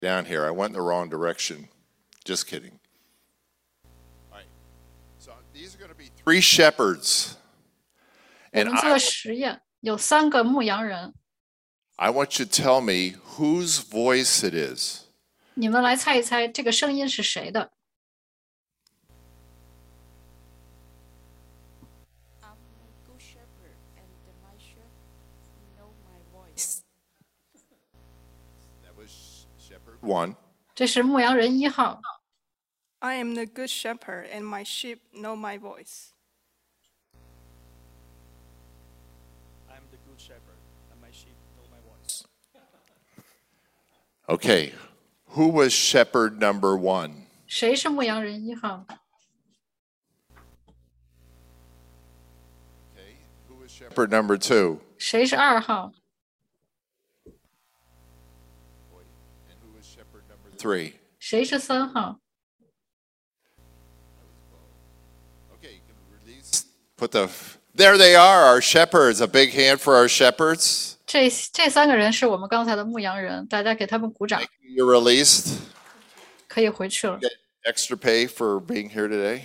down here. I went in the wrong direction. Just kidding. All right. So these are going to be 3 shepherds. 我 And 们做实验，有3个牧羊人， I want you to tell me whose voice it is. 你们来猜一猜这个声音是谁的？ I'm a good shepherd, and my sheep know my voice. That was shepherd 1. 这是牧羊人1号。 I am the good shepherd, and my sheep know my voice. I'm the good shepherd, and my sheep know my voice. Okay. Who was shepherd number 1? 谁是牧羊人1号？ Okay. Who was shepherd number 2? 谁是2号？ And who was shepherd number 3? 谁是3号？ Okay, you can release. There they are, our shepherds. A big hand for our shepherds. 这3个人是我们刚才的牧羊人，大家给他们鼓掌， You're released. 可以回去了。 Get extra pay for being here today.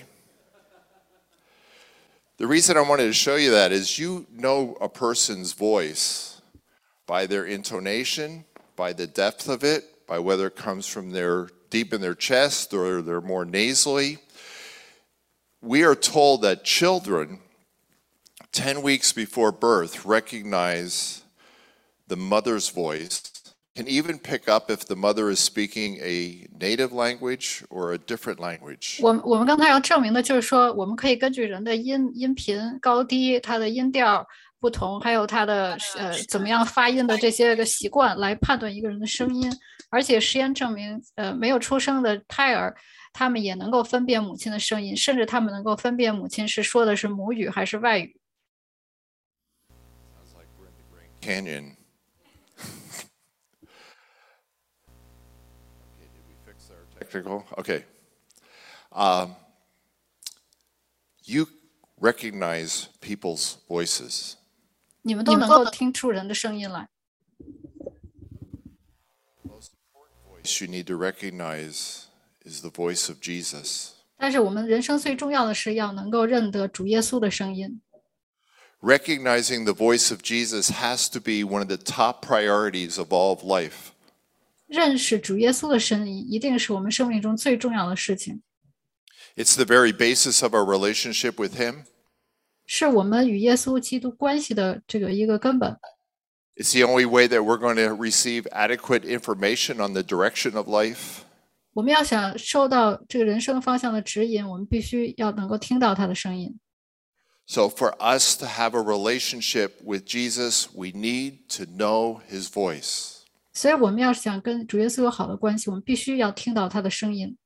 The reason I wanted to show you that is you know a person's voice by their intonation, by the depth of it, by whether it comes from their deep in their chest or they're more nasally. We are told that children 10 weeks before birth recognize the mother's voice, can even pick up if the mother is speaking a native language or a different language. 我们刚才要证明的就是说，我们可以根据人的音频高低、他的音调不同，还有他的怎么样发音的这些个习惯，来判断一个人的声音。而且实验证明，没有出生的胎儿，他们也能够分辨母亲的声音，甚至他们能够分辨母亲是说的是母语还是外语。 Sounds like we're in the Grand Canyon. Okay, did we fix our technical? Okay. You recognize people's voices. 你们都能够听出人的声音来。 Most important voice you need to recognize is the voice of Jesus. 但是我们人生最重要的是要能够认得主耶稣的声音。 Recognizing the voice of Jesus has to be one of the top priorities of all of life. 认识主耶稣的声音，一定是我们生命中最重要的事情， It's the very basis of our relationship with Him. 是我们与耶稣基督关系的这个一个根本。 It's the only way that we're going to receive adequate information on the direction of life. 我们要想受到这个人生方向的指引，我们必须要能够听到他的声音。 So for us to have a relationship with Jesus, we need to know His voice. 所以我们要想跟主耶稣有好的关系，我们必须要听到他的声音。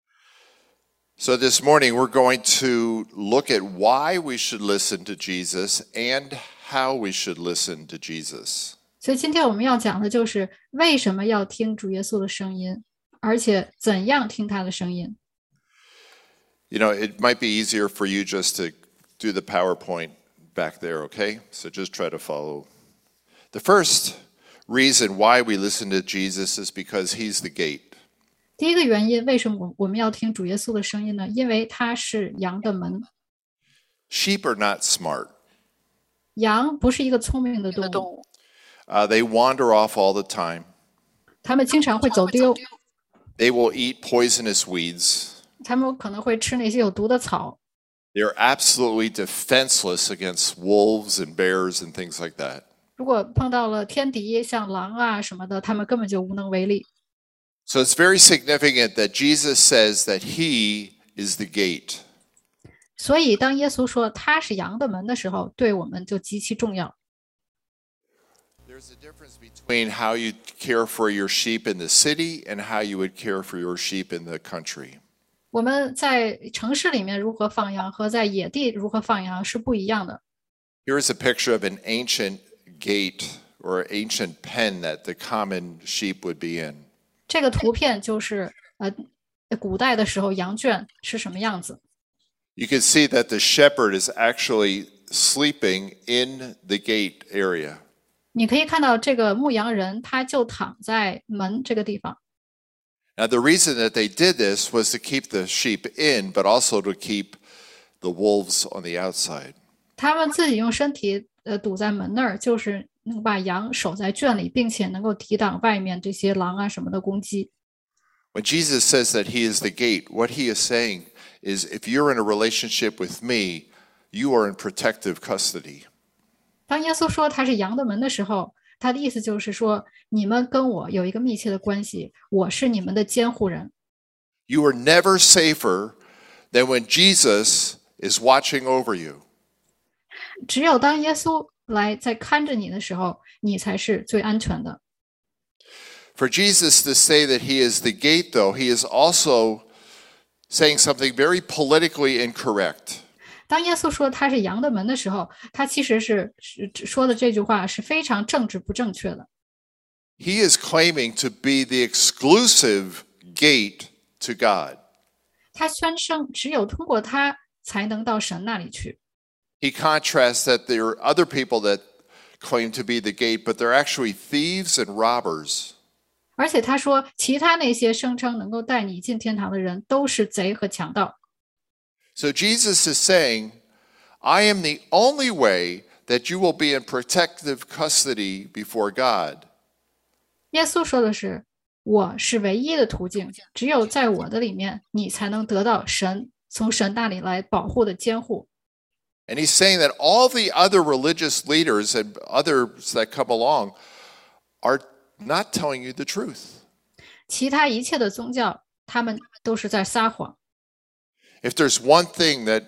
So this morning, we're going to look at why we should listen to Jesus and how we should listen to Jesus. 所以今天我们要讲的就是为什么要听主耶稣的声音，而且怎样听他的声音。 You know, it might be easier for you just to do the PowerPoint back there, okay? So just try to follow. The first reason why we listen to Jesus is because He's the gate. 第一个原因，为什么我们要听主耶稣的声音呢？因为他是羊的门。 Sheep are not smart. 羊不是一个聪明的动物， They wander off all the time. 它们经常会走丢， They will eat poisonous weeds. 它们可能会吃那些有毒的草。 They're absolutely defenseless against wolves and bears and things like that. 如果碰到了天敌，像狼啊什么的，它们根本就无能为力。 So it's very significant that Jesus says that He is the gate. 所以，当耶稣说他是羊的门的时候，对我们就极其重要。 There's a difference between how you care for your sheep in the city and how you would care for your sheep in the country. 我们在城市里面如何放羊，和在野地如何放羊是不一样的。 Here's a picture of an ancient gate or ancient pen that the common sheep would be in. 这个图片就是古代的时候羊圈是什么样子。 You can see that the shepherd is actually sleeping in the gate area. 你可以看到这个牧羊人，他就躺在门这个地方。 Now, the reason that they did this was to keep the sheep in, but also to keep the wolves on the outside. 他们自己用身体堵在门那儿，就是能把羊守在圈里，并且能够抵挡外面这些狼啊什么的攻击。 When Jesus says that he is the gate, what he is saying is if you're in a relationship with me, you are in protective custody. 当耶稣说他是羊的门的时候，他的意思就是说，你们跟我有一个密切的关系，我是你们的监护人。 You are never safer than when Jesus is watching over you. 只有当耶稣来在看着你的时候，你才是最安全的。 For Jesus to say that he is the gate, though, he is also saying something very politically incorrect. 当耶稣说他是羊的门的时候，他其实是说的这句话是非常政治不正确的。 He is claiming to be the exclusive gate to God. 他宣称只有通过他才能到神那里去。 He contrasts that there are other people that claim to be the gate, but they're actually thieves and robbers. 而且他说，其他那些声称能够带你进天堂的人，都是贼和强盗。 So Jesus is saying, I am the only way that you will be in protective custody before God. 耶稣说的是，我是唯一的途径，只有在我的里面，你才能得到从神那里来保护的监护。 And he's saying that all the other religious leaders and others that come along are not telling you the truth. 其他一切的宗教，他们都是在撒谎。 If there's one thing that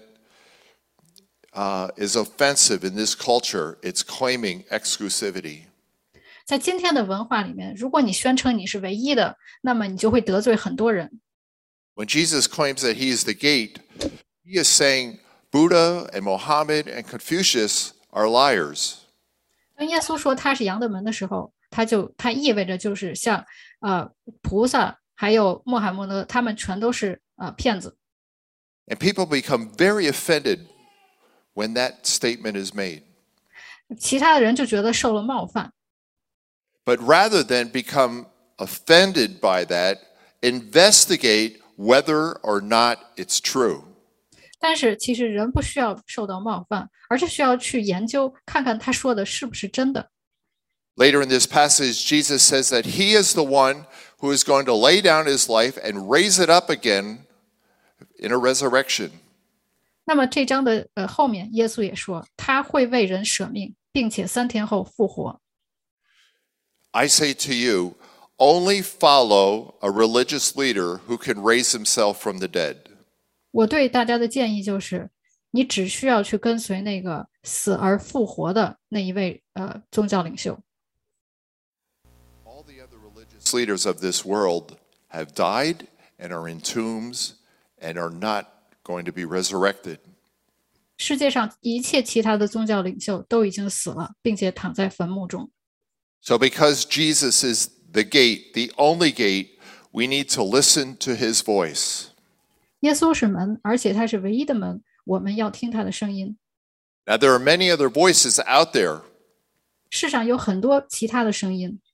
is offensive in this culture, it's claiming exclusivity. 在今天的文化里面，如果你宣称你是唯一的，那么你就会得罪很多人。 When Jesus claims that he is the gate, he is saying Buddha and Mohammed and Confucius are liars. 当耶稣说他是羊的门的时候，他意味着就是像菩萨还有穆罕默德，他们全都是骗子。 And people become very offended when that statement is made. 其他的人就觉得受了冒犯。 But rather than become offended by that, investigate whether or not it's true. 但是其实人不需要受到冒犯，而是需要去研究看看他说的是不是真的。 Later in this passage, Jesus says that he is the one who is going to lay down his life and raise it up again in a resurrection. 那么这章的后面，耶稣也说他会为人舍命，并且3天后复活。 I say to you, only follow a religious leader who can raise himself from the dead. 我对大家的建议就是，你只需要去跟随那个死而复活的那一位宗教领袖。 All the other religious leaders of this world have died and are in tombs and are not going to be resurrected. 世界上一切其他的宗教领袖都已经死了，并且躺在坟墓中。 So because Jesus is the gate, the only gate, we need to listen to his voice. 耶稣是门，而且他是唯一的门，我们要听他的声音。 Now there are many other voices out there. 世上有很多其他的声音。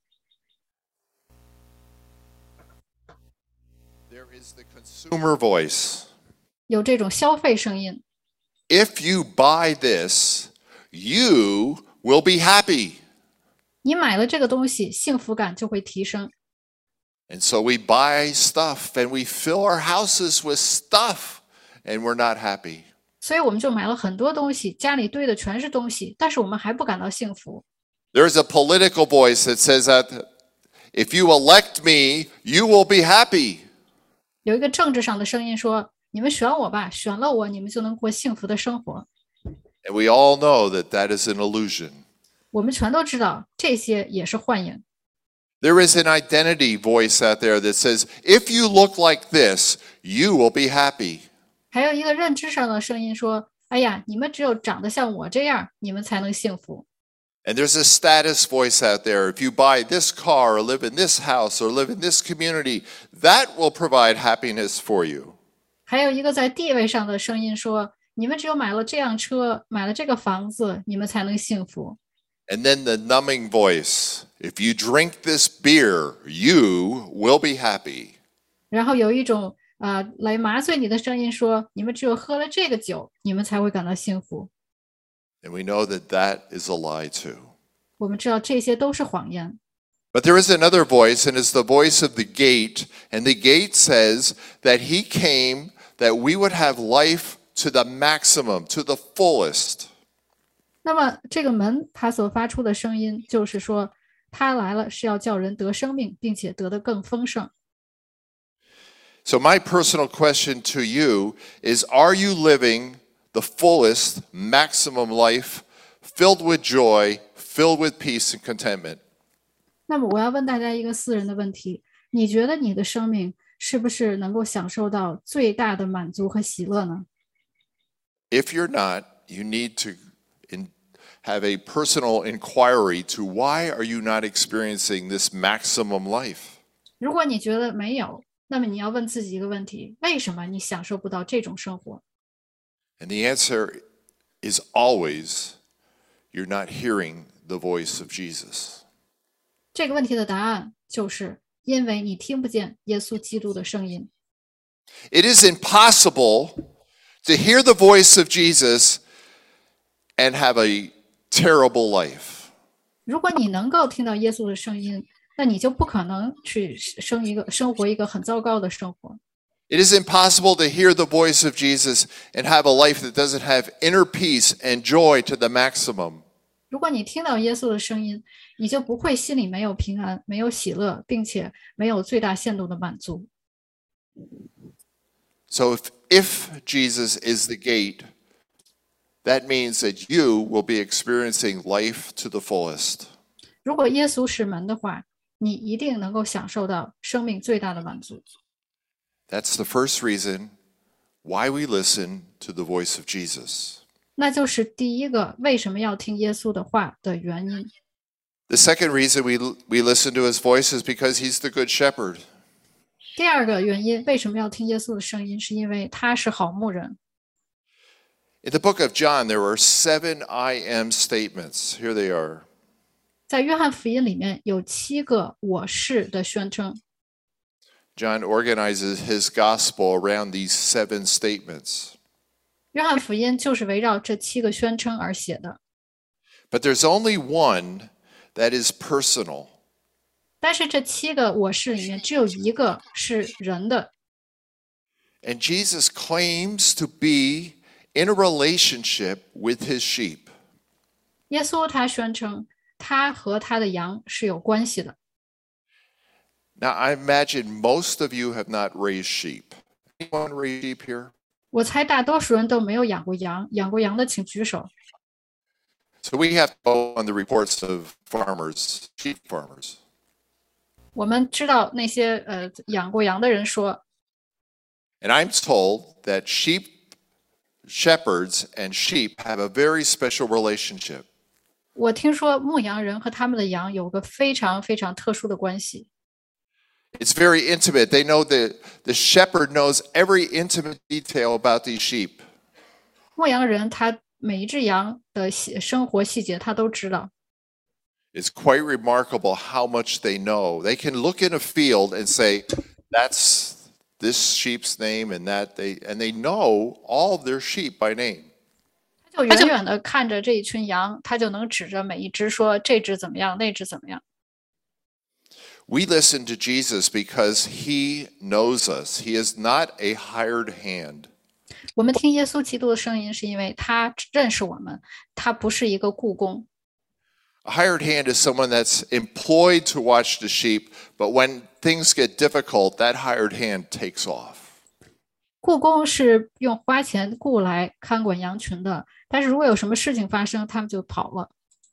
There is the consumer voice. 有这种消费声音。 If you buy this, you will be happy. 你买了这个东西，幸福感就会提升。 And so we buy stuff and we fill our houses with stuff and we're not happy. 所以我们就买了很多东西，家里堆的全是东西，但是我们还不感到幸福。 There's a political voice that says that if you elect me, you will be happy. 有一个政治上的声音说：“你们选我吧，选了我，你们就能过幸福的生活。” And we all know that that is an illusion. 我们全都知道，这些也是幻影。 There is an identity voice out there that says, if you look like this, you will be happy. 还有一个认知上的声音说：“哎呀，你们只有长得像我这样，你们才能幸福。” And there's a status voice out there. If you buy this car or live in this house or live in this community, that will provide happiness for you. 还有一个在地位上的声音说：“你们只有买了这辆车，买了这个房子，你们才能幸福。” And then the numbing voice. If you drink this beer, you will be happy. 然后有一种来麻醉你的声音说，你们只有喝了这个酒，你们才会感到幸福。 And we know that that is a lie too. 我们知道这些都是谎言。 But there is another voice, and it's the voice of the gate. And the gate says that he came that we would have life to the maximum, to the fullest. 那么这个门它所发出的声音就是说，他来了是要叫人得生命，并且得得更丰盛。 So my personal question to you is, are you living the fullest, maximum life, filled with joy, filled with peace and contentment? 那么我要问大家一个私人的问题，你觉得你的生命是不是能够享受到最大的满足和喜乐呢？ If you're not, you need to have a personal inquiry to why are you not experiencing this maximum life? 如果你觉得没有，那么你要问自己一个问题，为什么你享受不到这种生活？ And the answer is always, you're not hearing the voice of Jesus. 这个问题的答案就是因为你听不见耶稣基督的声音。 It is impossible to hear the voice of Jesus and have a terrible life. 如果你能够听到耶稣的声音，那你就不可能去生活一个很糟糕的生活。 It is impossible to hear the voice of Jesus and have a life that doesn't have inner peace and joy to the maximum. 如果你听到耶稣的声音，你就不会心里没有平安，没有喜乐，并且没有最大限度的满足。 So if Jesus is the gate, that means that you will be experiencing life to the fullest. 如果耶稣是门的话，你一定能够享受到生命最大的满足。 That's the first reason why we listen to the voice of Jesus. 那就是第一个为什么要听耶稣的话的原因。 The second reason we listen to his voice is because he's the good shepherd. 第二个原因为什么要听耶稣的声音，是因为他是好牧人。 In the book of John, there are 7 I am statements. Here they are. 在约翰福音里面有7个我是的宣称。 John organizes his gospel around these 7 statements. 约翰福音就是围绕这7个宣称而写的。 But there's only one that is personal. 但是这7个我是里面只有一个是人的。 And Jesus claims to be in a relationship with his sheep. 耶稣他宣称他和他的羊是有关系的。 Now, I imagine most of you have not raised sheep. Anyone raise sheep here? 我猜大多数人都没有养过羊，养过羊的请举手。 So we have to go on the reports of farmers, sheep farmers. 我们知道那些养过羊的人说， And I'm told that shepherds and sheep have a very special relationship. 我听说牧羊人和他们的羊有个非常非常特殊的关系。 It's very intimate. They know the shepherd knows every intimate detail about these sheep. 牧羊人他每一只羊的生活细节他都知道。 It's quite remarkable how much they know. They can look in a field and say, that's this sheep's name and they know all of their sheep by name. 他就远远的看着这一群羊，他就能指着每一只说这只怎么样，那只怎么样。 We listen to Jesus because he knows us. He is not a hired hand. 我们听耶稣基督的声音，是因为他认识我们，他不是一个雇工。 A hired hand is someone that's employed to watch the sheep, but when things get difficult, that hired hand takes off. 雇工是用花钱雇来看管羊群的，但是如果有什么事情发生，他们就跑了。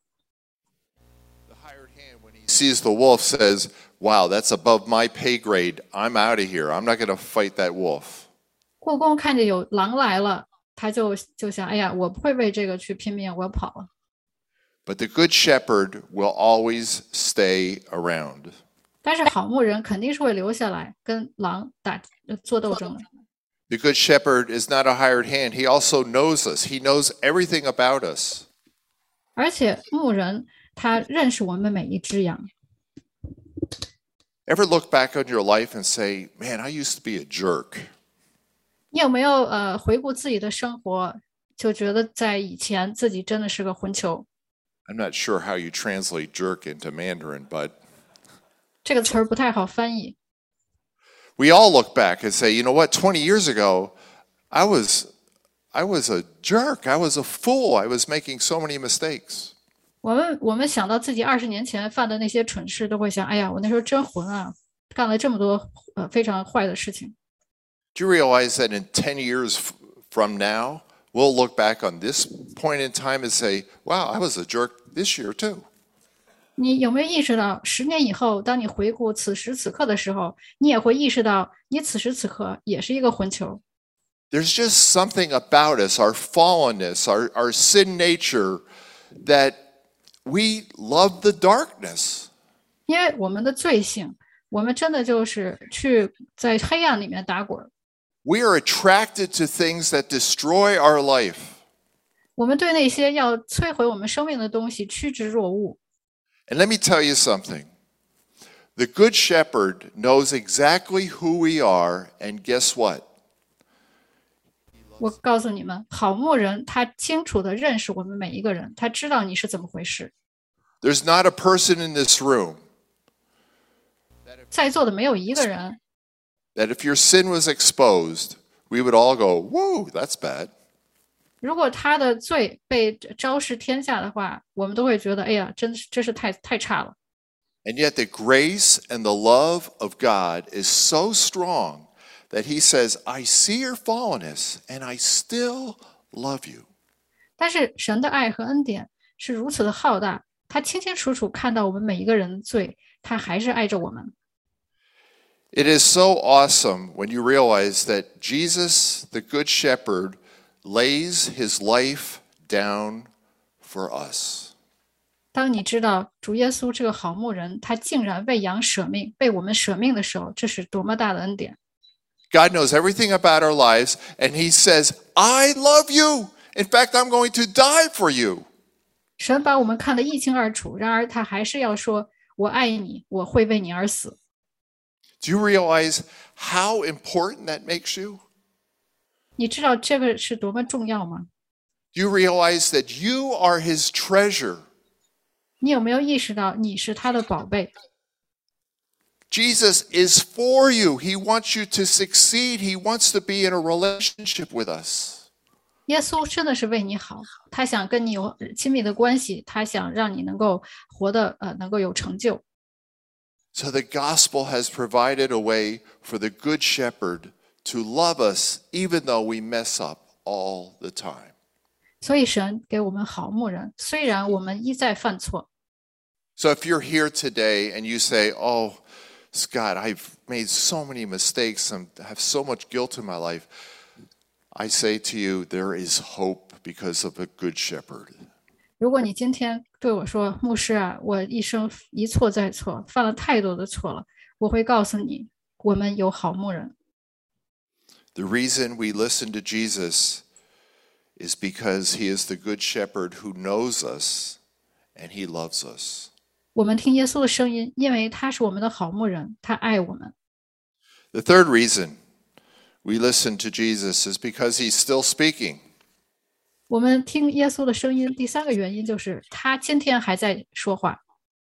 The hired hand, when he sees the wolf, says, wow, that's above my pay grade. I'm out of here. I'm not going to fight that wolf. 雇工看见有狼来了，他就想，哎呀，我不会为这个去拼命，我要跑了。 But the good shepherd will always stay around. 但是好牧人肯定是会留下来跟狼做斗争的。 The good shepherd is not a hired hand. He also knows us. He knows everything about us. 而且牧人他认识我们每一只羊。 Ever look back on your life and say, man, I used to be a jerk? 你有没有回顾自己的生活，就觉得在以前自己真的是个混球？ I'm not sure how you translate jerk into Mandarin, but 这个词儿不太好翻译。 we all look back and say, you know what, 20 years ago, I was a jerk. I was a fool. I was making so many mistakes. 我们想到自己20年前犯的那些蠢事，都会想，哎呀，我那时候真混啊，干了这么多非常坏的事情。 Do you realize that in 10 years from now, we'll look back on this point in time and say, wow, I was a jerk this year too. 你有没有意识到，10年以后，当你回顾此时此刻的时候，你也会意识到，你此时此刻也是一个混球。 There's just something about us, our fallenness, our sin nature, that we love the darkness. 因为我们的罪性，我们真的就是去在黑暗里面打滚。 We are attracted to things that destroy our life. 我们对那些要摧毁我们生命的东西趋之若鹜。 And let me tell you something. The Good Shepherd knows exactly who we are, and guess what? 我告诉你们，好牧人他清楚地认识我们每一个人，他知道你是怎么回事。 There's not a person in this room 在座的没有一个人， that if your sin was exposed, we would all go, whoa, that's bad. 如果他的罪被昭示天下的话，我们都会觉得，哎呀，真是太差了。 And yet the grace and the love of God is so strong that he says, I see your fallenness and I still love you. 但是神的爱和恩典是如此的浩大，他清清楚楚看到我们每一个人的罪，他还是爱着我们。 It is so awesome when you realize that Jesus, the Good Shepherd, lays his life down for us. 当你知道主耶稣这个好牧人，他竟然为羊舍命，为我们舍命的时候，这是多么大的恩典！ God knows everything about our lives, and he says, I love you. In fact, I'm going to die for you. 神把我们看得一清二楚，然而他还是要说：“我爱你，我会为你而死。” Do you realize how important that makes you? 你知道这个是多么重要吗？ Do you realize that you are his treasure? 你有没有意识到你是他的宝贝？ Jesus is for you. He wants you to succeed. He wants to be in a relationship with us. 耶稣真的是为你好，他想跟你有亲密的关系，他想让你能够活得能够有成就。 So the gospel has provided a way for the Good Shepherd to love us even though we mess up all the time. 所以神给我们好牧人，虽然我们一再犯错。 So if you're here today and you say, oh, Scott, I've made so many mistakes and have so much guilt in my life, I say to you, there is hope because of a Good Shepherd. 如果你今天对我说，牧师啊，我一生一错再错，犯了太多的错了，我会告诉你，我们有好牧人。 The reason we listen to Jesus is because he is the Good Shepherd who knows us and he loves us. 我们听耶稣的声音，因为他是我们的好牧人，他爱我们。 The third reason we listen to Jesus is because he's still speaking. 我们听耶稣的声音，第三个原因就是他今天还在说话。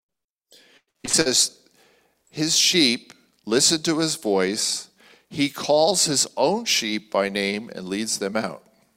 He says, his sheep listen to his voice. He calls his own sheep by name and leads them out.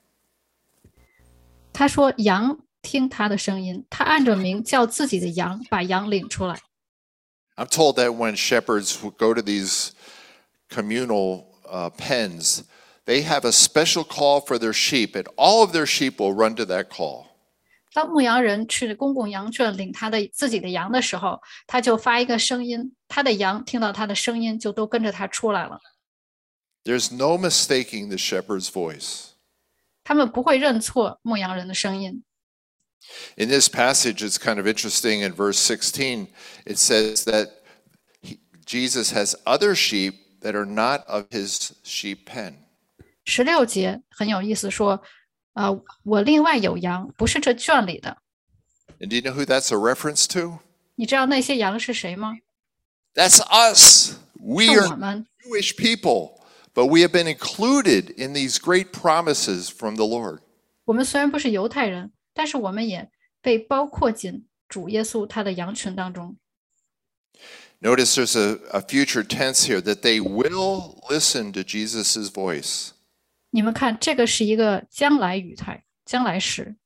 他说：“羊听他的声音，他按着名叫自己的羊，把羊领出来。” I'm told that when shepherds will go to these communal pens, they have a special call for their sheep, and all of their sheep will run to that call. 当牧羊人去公共羊圈领他的自己的羊的时候，他就发一个声音，他的羊听到他的声音，就都跟着他出来了。 There's no mistaking the shepherd's voice. 他们不会认错牧羊人的声音。 In this passage, it's kind of interesting. In verse 16, it says that Jesus has other sheep that are not of his sheep pen. 16节很有意思，说，我另外有羊，不是这圈里的。 And do you know who that's a reference to? 你知道那些羊是谁吗？ That's us. We 是我 are 们。 Jewish people, but we have been included in these great promises from the Lord. 我们虽然不是犹太人，但是我们也被包括进主耶稣他的羊群当中。 Notice there's a future tense here that they will listen to Jesus' voice. 你们看，这个是一个将来语态，将来时。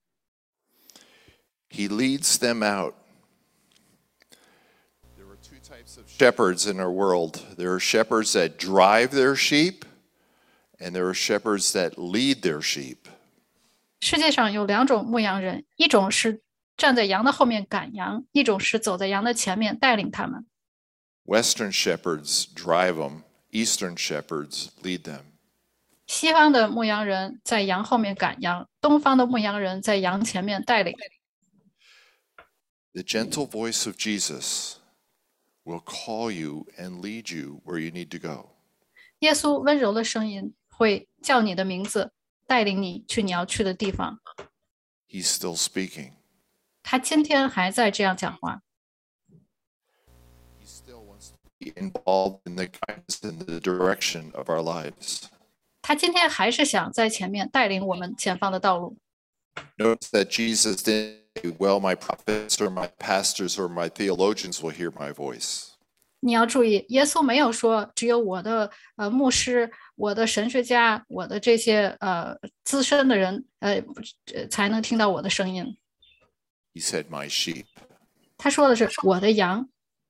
He leads them out. There are two types of shepherds in our world. There are shepherds that drive their sheep, and there are shepherds that lead their sheep. 世界上有两种牧羊人，一种是站在羊的后面赶羊，一种是走在羊的前面带领他们。 Western shepherds drive them, Eastern shepherds lead them. 西方的牧羊人在羊后面赶羊，东方的牧羊人在羊前面带领。 The gentle voice of Jesus will call you and lead you where you need to go. 耶稣温柔的声音会叫你的名字，带领你去你要去的地方。 He's still speaking. 他今天还在这样讲话， He still wants to be involved in the guidance and the direction of our lives. 他今天还是想在前面带领我们前方的道路。 Notice that Jesus didn't say, well, my prophets or my pastors or my theologians will hear my voice. 你要注意，耶稣没有说只有我的牧师、我的神学家、我的这些资深的人才能听到我的声音。 He said, my sheep. 他说的是我的羊。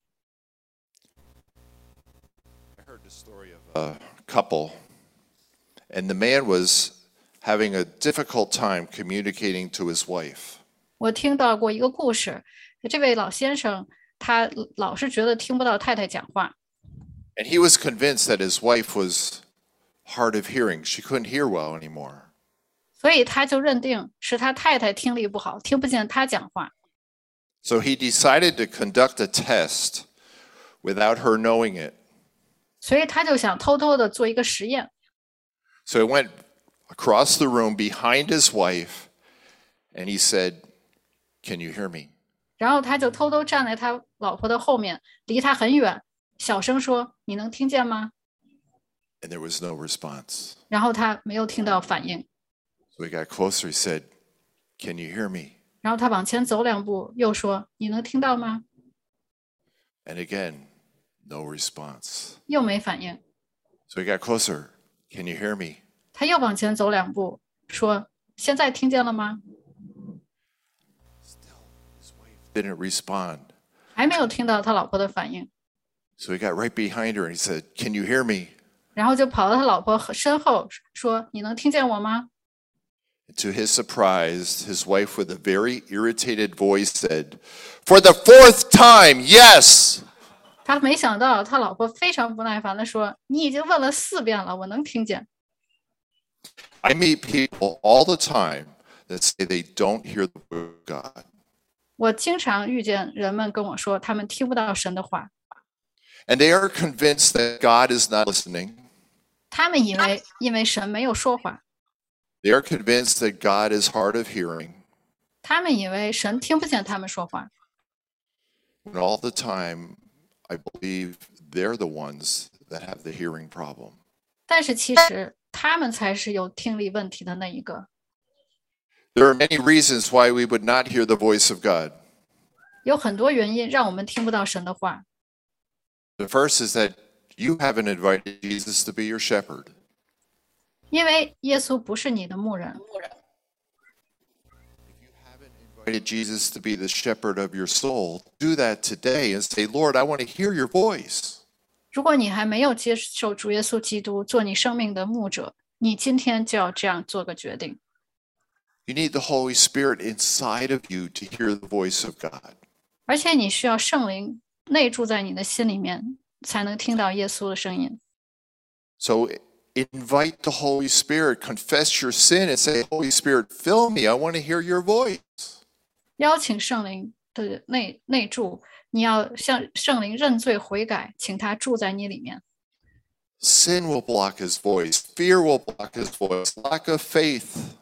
I heard the story of a couple, and the man was having a difficult time communicating to his wife. 我听到过一个故事，这位老先生他老是觉得听不到太太讲话， And he was convinced that his wife was hard of hearing. She couldn't hear well anymore. 所以他就认定是他太太听力不好，听不见他讲话。 So he decided to conduct a test without her knowing it. 所以他就想偷偷的做一个实验， So he went across the room behind his wife, and he said, can you hear me? 然后他就偷偷站在他老婆的后面，离他很远，小声说：“你能听见吗 And there was no response. ？” 然后他没有听到反应， So he got closer. He said, can you hear me? 然后他往前走2步，又说：“你能听到吗 And again, no response.？” 又没反应， So he got closer. Can you hear me? 他又往前走2步，说：“现在听见了吗 Still, his wife didn't respond. 还没有听到他老婆的反应， So he got right behind her and he said, can you hear me? 然后就跑到他老婆身后说：“你能听见我吗 To his surprise, his wife, with a very irritated voice, said, for the 4th time, yes. 他没想到他老婆非常不耐烦地说：“你已经问了4遍了，我能听见。” I meet people all the time that say they don't hear the word of God. 我经常遇见人们跟我说，他们听不到神的话， And they are convinced that God is not listening. 他们以为因为神没有说话， They are convinced that God is hard of hearing. 他们以为神听不见他们说话， When all the time, I believe they're the ones that have the hearing problem. 但是其实他们才是有听力问题的那一个。 There are many reasons why we would not hear the voice of God. 有很多原因让我们听不到神的话。 The first is that you haven't invited Jesus to be your shepherd. 因为耶稣不是你的牧人， If you haven't invited Jesus to be the shepherd of your soul, do that today and say, Lord, I want to hear your voice. 如果你还没有接受主耶稣基督做你生命的牧者，你今天就要这样做个决定。 You need the Holy Spirit inside of you to hear the voice of God. 而且你需要圣灵内住在你的心里面，才能听到耶稣的声音。 So invite the Holy Spirit, confess your sin, and say, Holy Spirit, fill me. I want to hear your voice. 邀请圣灵的内住，你要向圣灵认罪悔改，请他住在你里面。 Sin will block his voice. Fear will block his voice. Lack of faith.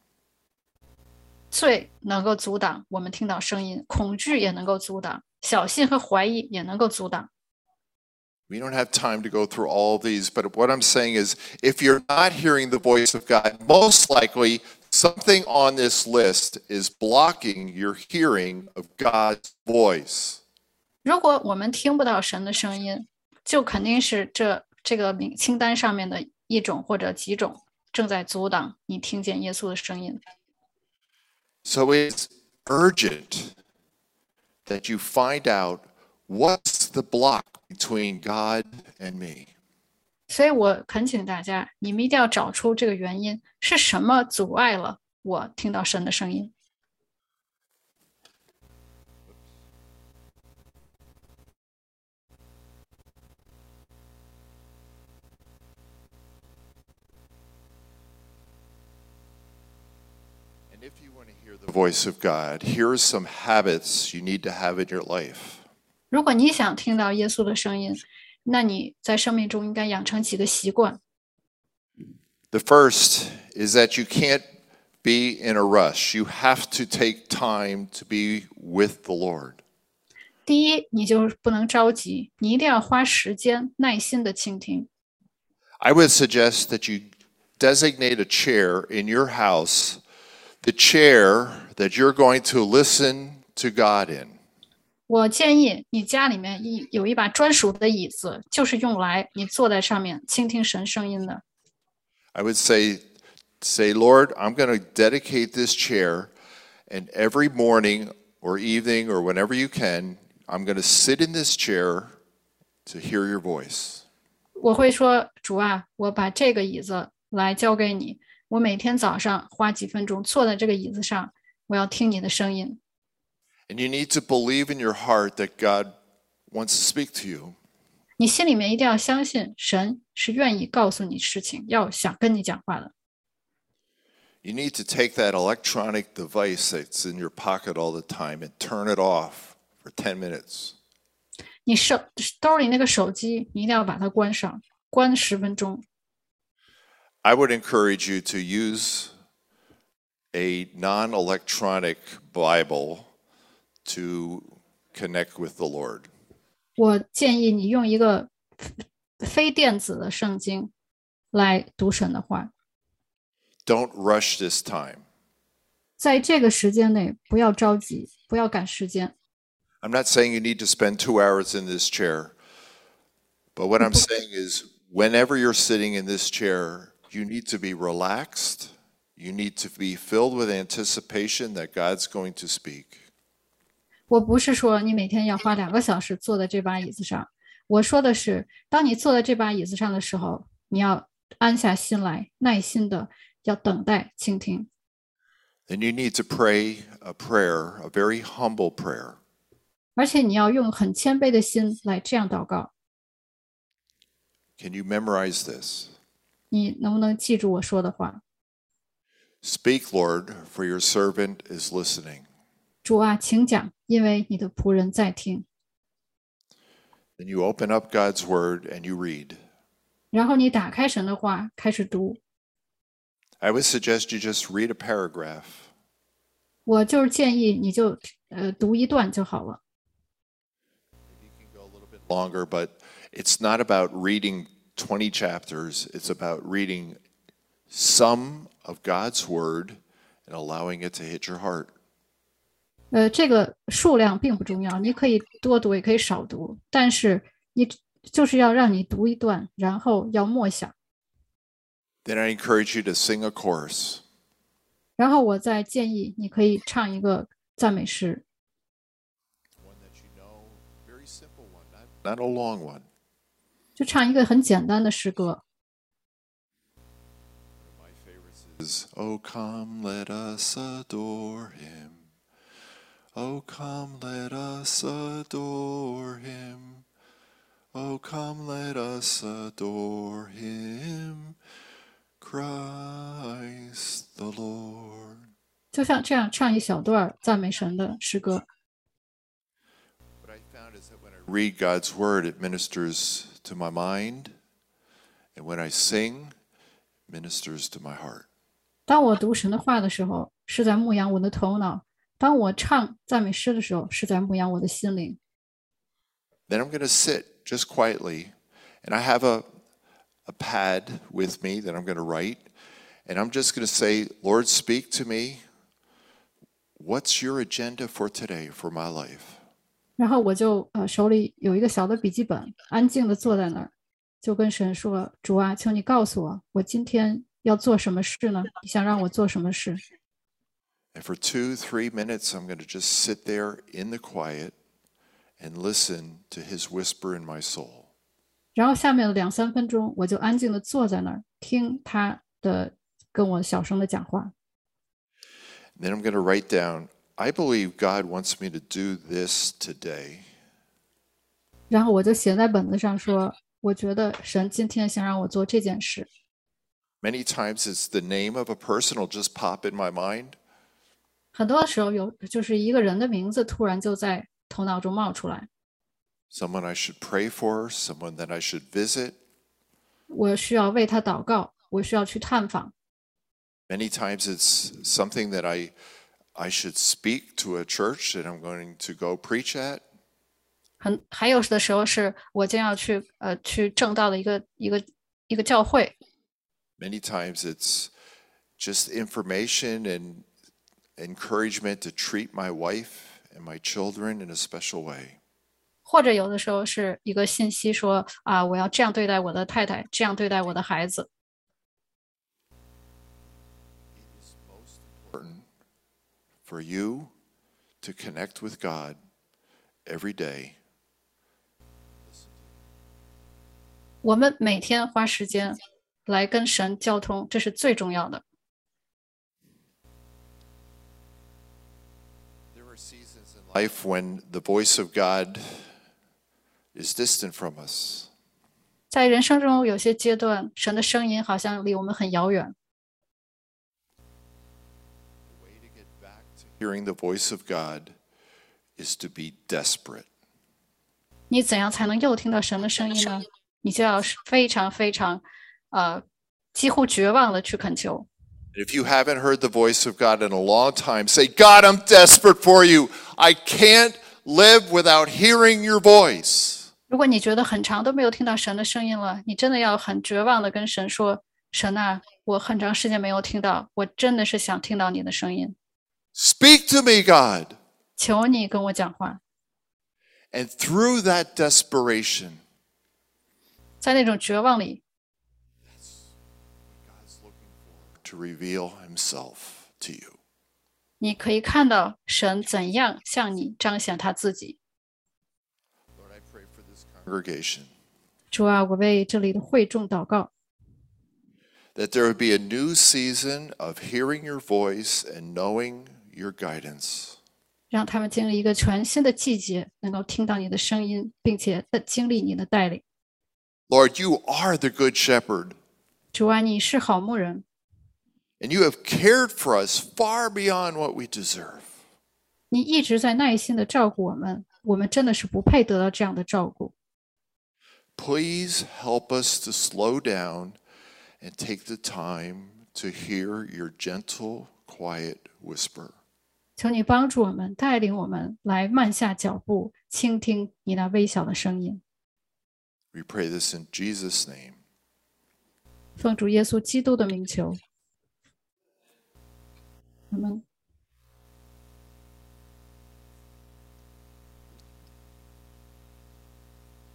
罪能够阻挡我们听到声音，恐惧也能够阻挡，小信和怀疑也能够阻挡。 We don't have time to go through all of these, but what I'm saying is if you're not hearing the voice of God, most likely something on this list is blocking your hearing of God's voice. 如果我们听不到神的声音，就肯定是这个清单上面的一种或者几种正在阻挡你听见耶稣的声音。 So it's urgent that you find out what's the block between God and me. 所以我恳请大家，你们一定要找出这个原因是什么阻碍了我听到神的声音。 And if you want to hear the voice of God, here are some habits you need to have in your life. 如果你想听到耶稣的声音，那你在生命中应该养成几个习惯。 The first is that you can't be in a rush. You have to take time to be with the Lord. 第一，你就是不能着急，你一定要花时间耐心的倾听。 I would suggest that you designate a chair in your house, the chair that you're going to listen to God in. 我建议你家里面有一把专属的椅子，就是用来你坐在上面倾听神声音的。 I would say, Lord, I'm going to dedicate this chair, and every morning or evening or whenever you can, I'm going to sit in this chair to hear your voice. 我会说，主啊，我把这个椅子来交给你，我每天早上花几分钟坐在这个椅子上，我要听你的声音。 And you need to believe in your heart that God wants to speak to you. 你心里面一定要相信，神是愿意告诉你事情，要想跟你讲话的。 You need to take that electronic device that's in your pocket all the time and turn it off for 10 minutes. 你兜里那个手机，你一定要把它关上，关10分钟。 I would encourage you to use a non-electronic Bible to connect with the Lord. 我建议你用一个非电子的圣经来读神的话。 Don't rush this time. 在这个时间内，不要着急，不要赶时间。 I'm not saying you need to spend 2 hours in this chair, but what I'm saying is whenever you're sitting in this chair, you need to be relaxed. You need to be filled with anticipation that God's going to speak. 我不是说你每天要花2个小时坐在这把椅子上，我说的是，当你坐在这把椅子上的时候，你要安下心来，耐心的要等待倾听。 Then you need to pray a prayer, a very humble prayer. 而且你要用很谦卑的心来这样祷告。 Can you memorize this? 你能不能记住我说的话？ Speak, Lord, for your servant is listening. 主啊，请讲，因为你的仆人在听。 Then you open up God's word and you read. 然后你打开神的话，开始读。 I would suggest you just read a paragraph. 我就是建议你就读一段就好了。 You can go a little bit longer, but it's not about reading 20 chapters. It's about reading some of God's word and allowing it to hit your heart. 这个数量并不重要，你可以多读，也可以少读，但是你就是要让你读一段，然后要默想。 Then I encourage you to sing a chorus. 然后我再建议你可以唱一个赞美诗， One that you know, very simple one, not a long one. 就唱一个很简单的诗歌。 My favorites is, "Oh, come, let us adore him. Oh, come, let us adore him. Oh, come, let us adore him. Christ the Lord." 就像这样唱一小段赞美神的诗歌。 What I found is that when I read God's word, it ministers to my mind, and when I sing, it ministers to my heart. 当我读神的话的时候，是在牧养我的头脑；当我唱赞美诗的时候，是在牧养我的心灵。 Then I'm going to sit just quietly, and I have a pad with me that I'm going to write, and I'm just going to say, Lord, speak to me. What's your agenda for today, for my life? 然后我就手里有一个小的笔记本，安静的坐在那儿，就跟神说：主啊，求你告诉我，我今天要做什么事呢？你想让我做什么事？ And for 2-3 minutes, I'm going to just sit there in the quiet and listen to his whisper in my soul. 然后下面的2-3分钟，我就安静的坐在那儿，听他的跟我小声的讲话。 And then I'm going to write down, I believe God wants me to do this today. 然后我就写在本子上说，我觉得神今天想让我做这件事。 Many times it's the name of a person will just pop in my mind. 很多时候就是一个人的名字突然就在头脑中冒出来， Someone I should pray for, someone that I should visit. 我需要为他祷告，我需要去探访。 Many times it's something that I should speak to a church that I'm going to go preach at. 还有的时候是我将要去正道的一个教会。 Many times it's just information and encouragement to treat my wife and my children in a special way. 或者有的时候是一个信息说啊，我要这样对待我的太太，这样对待我的孩子。 It's most important for you to connect with God every day. 我们每天花时间来跟神交通，这是最重要的。 There are seasons in life when the voice of God is distant from us. 在人生中有些阶段，神的声音好像离我们很遥远。 The way to get back to hearing the voice of God is to be desperate. 你怎样才能又听到神的声音呢？你就要非常非常，几乎绝望的去恳求。 And if you haven't heard the voice of God in a long time, say, God, I'm desperate for you. I can't live without hearing your voice. 如果你觉得很长都没有听到神的声音了，你真的要很绝望的跟神说：神啊，我很长时间没有听到，我真的是想听到你的声音， Speak to me, God. 求你跟我讲话。 And through that desperation, 在那种绝望里， God's looking for to reveal himself to you. 你可以看到神怎样向你彰显他自己。 Lord, I pray for this congregation 主啊，我为这里的会众祷告， that there would be a new season of hearing your voice and knowing your guidance. 让他们经历一个全新的季节，能够听到你的声音，并且经历你的带领。 Lord, you are the good shepherd, 主啊，你是好牧人， and you have cared for us far beyond what we deserve. 你一直在耐心的照顾我们，我们真的是不配得到这样的照顾。 Please help us to slow down and take the time to hear your gentle, quiet whisper. 求你帮助我们，带领我们来慢下脚步，倾听你那微小的声音。 We pray this in Jesus' name. 奉主耶稣基督的名求，阿门。